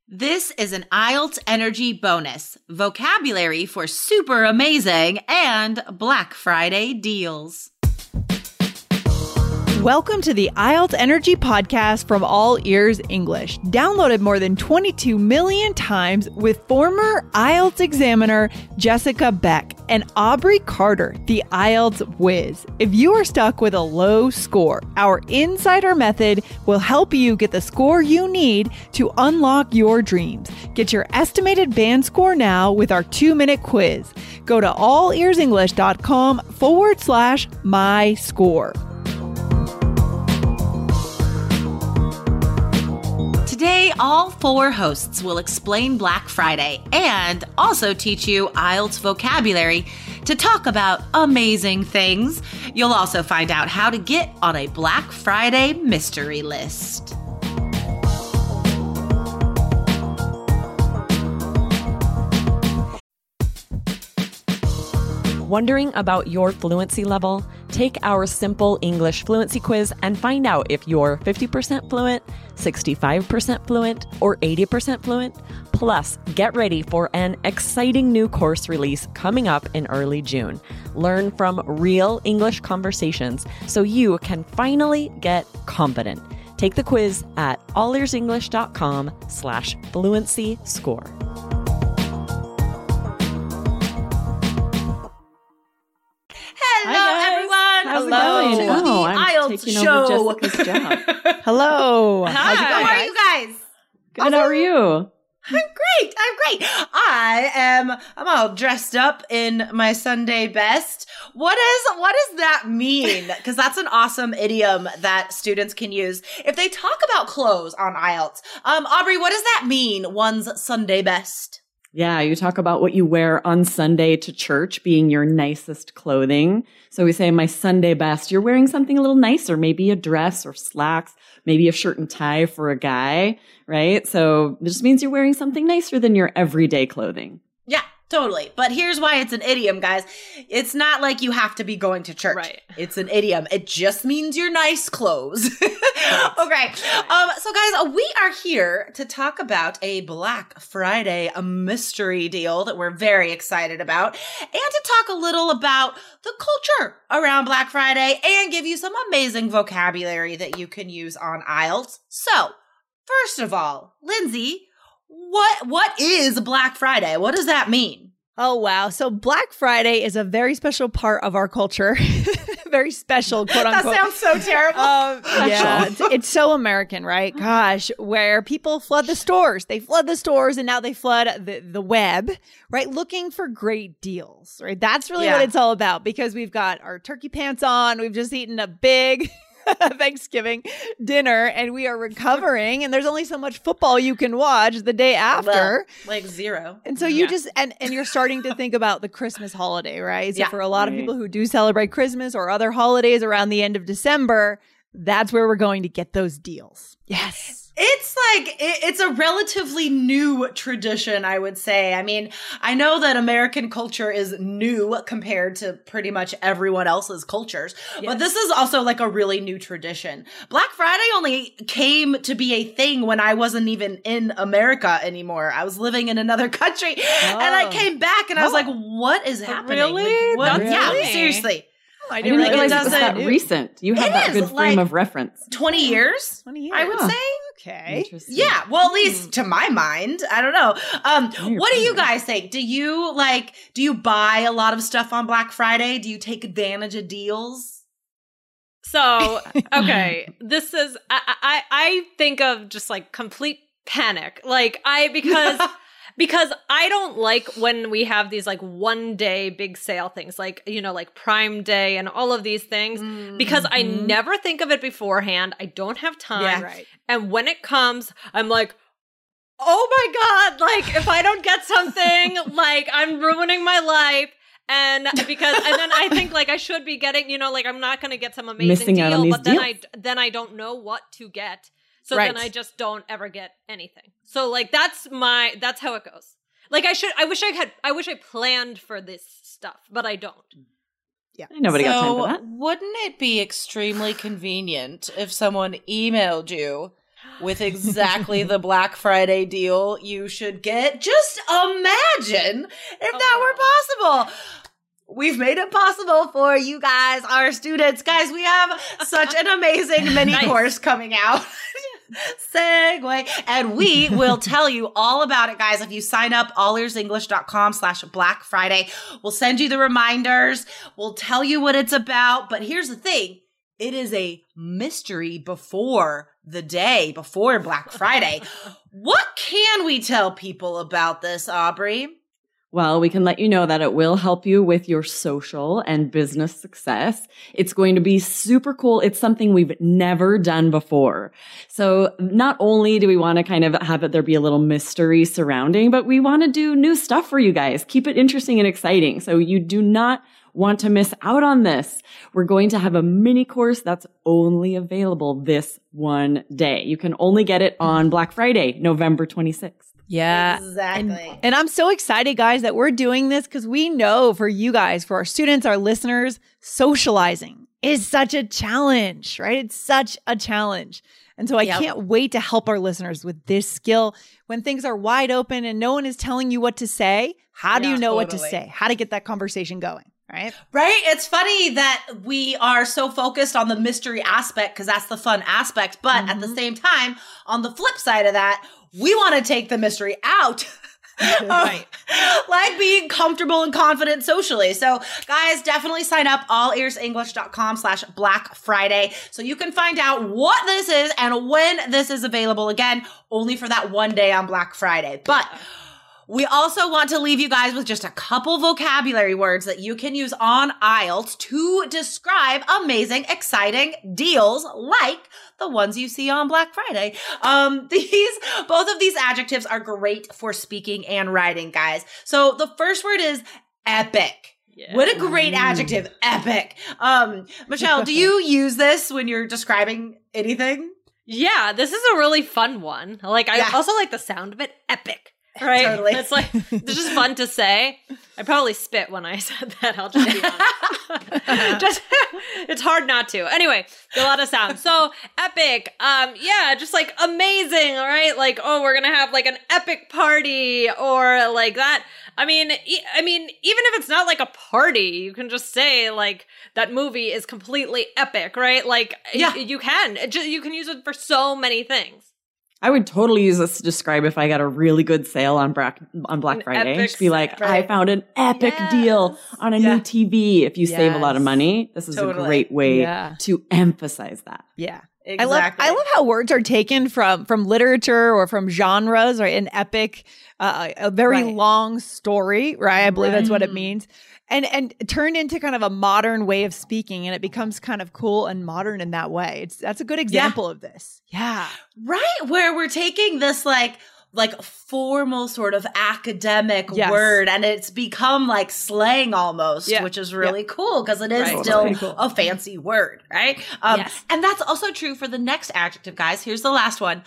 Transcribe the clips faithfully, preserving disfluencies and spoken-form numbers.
This is an I E L T S Energy bonus, vocabulary for super amazing and Black Friday deals. Welcome to the I E L T S Energy podcast from All Ears English, downloaded more than twenty-two million times with former I E L T S examiner Jessica Beck and Aubrey Carter, the I E L T S whiz. If you are stuck with a low score, our insider method will help you get the score you need to unlock your dreams. Get your estimated band score now with our two-minute quiz. Go to allearsenglish.com forward slash my score. Today, all four hosts will explain Black Friday and also teach you I E L T S vocabulary to talk about amazing things. You'll also find out how to get on a Black Friday mystery list. Wondering about your fluency level? Take our simple English fluency quiz and find out if you're fifty percent fluent, sixty-five percent fluent, or eighty percent fluent. Plus, get ready for an exciting new course release coming up in early June. Learn from real English conversations so you can finally get confident. Take the quiz at allearsenglish.com slash fluency score. Hello, everyone. How's it Hello going? to the Oh, I'm I E L T S taking show. over Jessica's job. Hello. Hi, How's it going, how are guys? you guys? Good, how are you? I'm great. I'm great. I am. I'm all dressed up in my Sunday best. What is? What does that mean? Because that's an awesome idiom that students can use if they talk about clothes on I E L T S. Um, Aubrey, what does that mean? One's Sunday best. Yeah, you talk about what you wear on Sunday to church being your nicest clothing. So we say my Sunday best. You're wearing something a little nicer, maybe a dress or slacks, maybe a shirt and tie for a guy, right? So it just means you're wearing something nicer than your everyday clothing. Yeah, totally. But here's why it's an idiom, guys. It's not like you have to be going to church. Right. It's an idiom. It just means your nice clothes. Okay. Um, so guys, we are here to talk about a Black Friday a mystery deal that we're very excited about, and to talk a little about the culture around Black Friday and give you some amazing vocabulary that you can use on I E L T S. So, first of all, Lindsay, what what is Black Friday? What does that mean? Oh, wow. So Black Friday is a very special part of our culture. Very special, quote That unquote. sounds so terrible. Um, yeah, it's, it's so American, right? Gosh, where people flood the stores. They flood the stores and now they flood the, the web, right? Looking for great deals, right? That's really Yeah. what it's all about, because we've got our turkey pants on. We've just eaten a big Thanksgiving dinner and we are recovering, and there's only so much football you can watch the day after. Well, like zero. And so you Yeah. just, and, and you're starting to think about the Christmas holiday, right? So Yeah. for a lot of Right. people who do celebrate Christmas or other holidays around the end of December, that's where we're going to get those deals. Yes. It's like, it, it's a relatively new tradition, I would say. I mean, I know that American culture is new compared to pretty much everyone else's cultures, but this is also like a really new tradition. Black Friday only came to be a thing when I wasn't even in America anymore. I was living in another country, and I Oh. came back and I was like, what is happening? Really? Like, what? That's Yeah, funny. seriously. I I didn't Like, it realize it was doesn't- that recent. You have It that is, good frame like- of reference. twenty years, twenty years. I would Huh. say. Okay. Interesting. Yeah, well, at least to my mind, I don't know. Um, You're what do you fine. guys think? Do you like? Do you buy a lot of stuff on Black Friday? Do you take advantage of deals? So, okay, this is I, I I think of just like complete panic. Like I because because I don't like when we have these like one day big sale things, like, you know, like Prime Day and all of these things, because I Mhm. never think of it beforehand. I don't have time. Yeah. Right. And when it comes, I'm like, oh my God, like if I don't get something, like I'm ruining my life. And because, and then I think like I should be getting, you know, like I'm not going to get some amazing Missing out on deal, these but then deals. I, then I don't know what to get. So Right. then I just don't ever get anything. So like that's my, that's how it goes. Like I should, I wish I had, I wish I planned for this stuff, but I don't. Yeah. Nobody got time for So, that. wouldn't it be extremely convenient if someone emailed you with exactly the Black Friday deal you should get. Just imagine if that were possible. We've made it possible for you guys, our students. Guys, we have such an amazing mini nice. course coming out. Segue. And we will tell you all about it, guys. If you sign up, allearsenglish.com slash Black Friday. We'll send you the reminders. We'll tell you what it's about. But here's the thing. It is a mystery before the day, before Black Friday. What can we tell people about this, Aubrey? Well, we can let you know that it will help you with your social and business success. It's going to be super cool. It's something we've never done before. So not only do we want to kind of have it there be a little mystery surrounding, but we want to do new stuff for you guys. Keep it interesting and exciting. So you do not want to miss out on this. We're going to have a mini course that's only available this one day. You can only get it on Black Friday, November twenty-sixth. Yeah, exactly. And, and I'm so excited, guys, that we're doing this because we know for you guys, for our students, our listeners, socializing is such a challenge, right? It's such a challenge. And so I yep. can't wait to help our listeners with this skill. When things are wide open and no one is telling you what to say, how do yeah, you know totally. what to say? How to get that conversation going? Right? Right. It's funny that we are so focused on the mystery aspect because that's the fun aspect. But mm-hmm. at the same time, on the flip side of that, we want to take the mystery out. Right. Like being comfortable and confident socially. So guys, definitely sign up allearsenglish.com slash Black Friday so you can find out what this is and when this is available. Again, only for that one day on Black Friday. But we also want to leave you guys with just a couple vocabulary words that you can use on I E L T S to describe amazing, exciting deals like the ones you see on Black Friday. Um, these, both of these adjectives are great for speaking and writing, guys. So the first word is epic. Yeah. What a great adjective, epic. Um, Michelle, do you use this when you're describing anything? Yeah, this is a really fun one. Like, I yeah. also like the sound of it, epic. Right? Totally. It's like, it's just fun to say. I probably spit when I said that. I'll just be honest. just, it's hard not to. Anyway, a lot of sound. So epic. Um, yeah, just like amazing. All right. Like, oh, we're going to have like an epic party or like that. I mean, e- I mean, even if it's not like a party, you can just say like that movie is completely epic, right? Like yeah. y- you can, it just, you can use it for so many things. I would totally use this to describe if I got a really good sale on Black on Black Friday. Just be like, right. I found an epic yes. deal on a yeah. new T V. If you yes. save a lot of money, this is totally. a great way yeah. to emphasize that. Yeah. Exactly. I love I love how words are taken from from literature or from genres, right? An epic, uh, a very right. long story, right? I believe right. that's what it means. And and turned into kind of a modern way of speaking, and it becomes kind of cool and modern in that way. It's that's a good example yeah. of this. Yeah. Right, where we're taking this like like formal sort of academic yes. word and it's become like slang almost, yeah. which is really yeah. cool because it is right. still cool. a fancy word, right? Um, yes. And that's also true for the next adjective, guys. Here's the last one.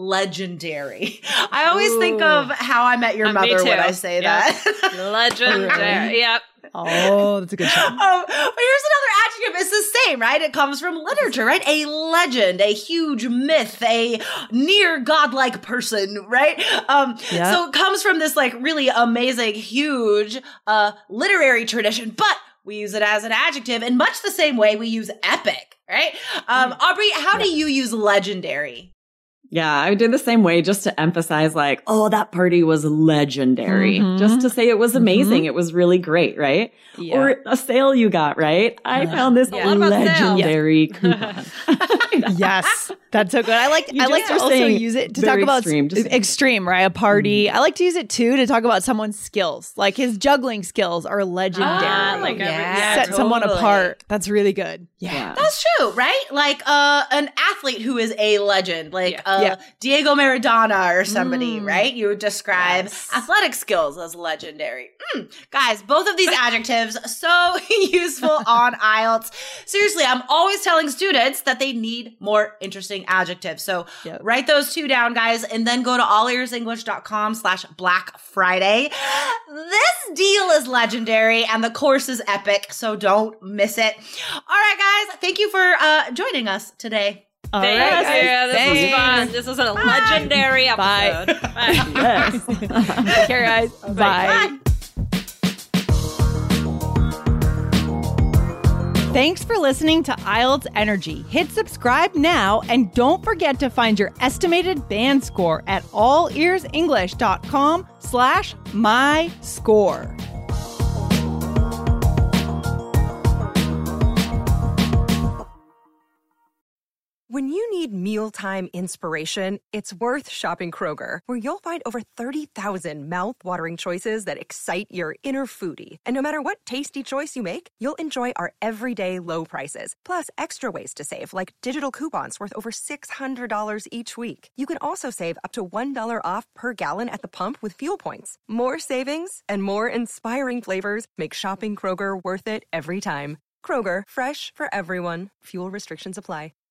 Legendary. I always Ooh. think of How I Met Your uh, Mother when I say yep. that. Legendary. Yep. Oh, that's a good show. Um, but here's another adjective. It's the same, right? It comes from literature, right? A legend, a huge myth, a near godlike person, right? Um, yeah. So it comes from this like really amazing, huge uh, literary tradition, but we use it as an adjective in much the same way we use epic, right? Um, Aubrey, how do you use legendary? Yeah, I did the same way just to emphasize like, oh, that party was legendary. Mm-hmm. Just to say it was amazing. Mm-hmm. It was really great, right? Yeah. Or a sale you got, right? I uh, found this yeah. legendary coupon. Yes. That's so good. I like you I like to also use it to talk about extreme, just extreme, right? A party. Mm-hmm. I like to use it too to talk about someone's skills. Like his juggling skills are legendary. Ah, like yeah. yeah, set totally. someone apart. That's really good. Yeah. yeah. That's true, right? Like uh, an athlete who is a legend, like yeah. Uh, yeah. Diego Maradona or somebody, mm. right? You would describe yes. athletic skills as legendary. Mm. Guys, both of these adjectives so useful on I E L T S. Seriously, I'm always telling students that they need more interesting adjectives. So yep. write those two down, guys, and then go to allearsenglish.com slash Black Friday. This deal is legendary and the course is epic, so don't miss it. All right, guys, thank you for uh, joining us today. All Thank right, you. guys. This Thanks. was fun. This was a legendary Bye. episode. Bye. Yes. Take care, guys. Bye. Bye. Thanks for listening to I E L T S Energy. Hit subscribe now and don't forget to find your estimated band score at allearsenglish.com slash my score. When you need mealtime inspiration, it's worth shopping Kroger, where you'll find over thirty thousand mouth-watering choices that excite your inner foodie. And no matter what tasty choice you make, you'll enjoy our everyday low prices, plus extra ways to save, like digital coupons worth over six hundred dollars each week. You can also save up to one dollar off per gallon at the pump with fuel points. More savings and more inspiring flavors make shopping Kroger worth it every time. Kroger, fresh for everyone. Fuel restrictions apply.